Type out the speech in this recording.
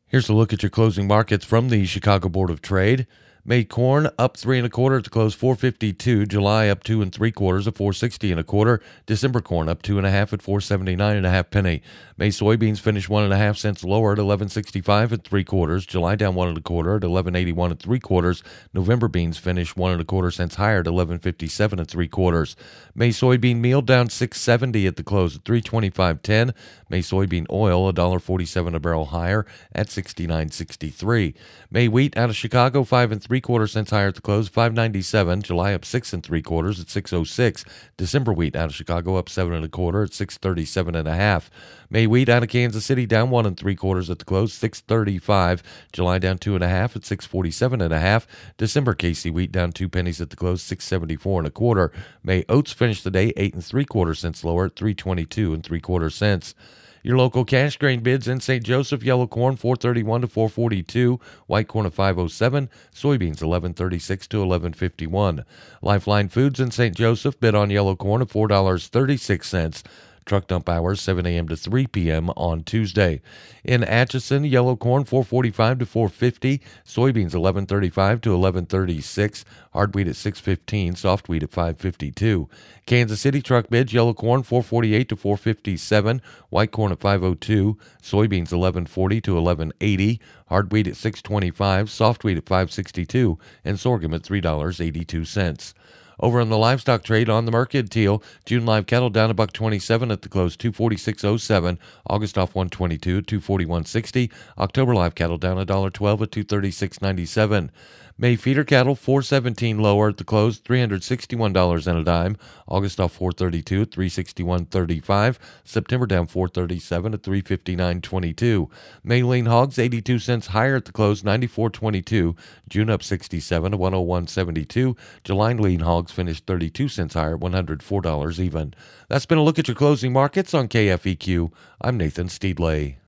Here's a look at your closing markets from the Chicago Board of Trade. May corn up 3 1/4 to close 452. July up 2 3/4 at 460 1/4. December corn up 2 1/2 at 479 1/2 penny. May soybeans finish 1 1/2 cents lower at 1165 3/4. July down 1 1/4 at 1181 3/4. November beans finish 1 1/4 cents higher at 1157 3/4. May soybean meal down 670 at the close at 325.10. May soybean oil $1.47 a barrel higher at 69.63. May wheat out of Chicago 5 3/4 cents higher at the close, 5.97. July up 6 3/4 at 6.06. December wheat out of Chicago up 7 1/4 at 6.37 1/2. May wheat out of Kansas City down 1 3/4 at the close, 6.35. July down 2 1/2 at 6.47 1/2. December KC wheat down 2 pennies at the close, 6.74 1/4. May oats finish the day 8 3/4 cents lower at 3.22 3/4 cents. Your local cash grain bids in St. Joseph: yellow corn 431 to 442, white corn at 507, soybeans 1136 to 1151. Lifeline Foods in St. Joseph bid on yellow corn at $4.36. Truck dump hours 7 a.m. to 3 p.m. on Tuesday. In Atchison, yellow corn 445 to 450, soybeans 1135 to 1136, hard wheat at 615, soft wheat at 552. Kansas City truck bids: yellow corn 448 to 457, white corn at 502, soybeans 1140 to 1180, hard wheat at 625, soft wheat at 562, and sorghum at $3.82. Over in the livestock trade on the Mercantile, June live cattle down $1.27 at the close, 246.07. August off 122 at 241.60. October live cattle down $1.12 at 236.97. May feeder cattle 417 lower at the close, $361 and a dime. August off 432 at 361.35. September down 437 at 359.22. May lean hogs 82 cents higher at the close, 94.22. June up 67 to 101.72. July lean hogs finished 32 cents higher at $104 even. That's been a look at your closing markets on KFEQ. I'm Nathan Steedley.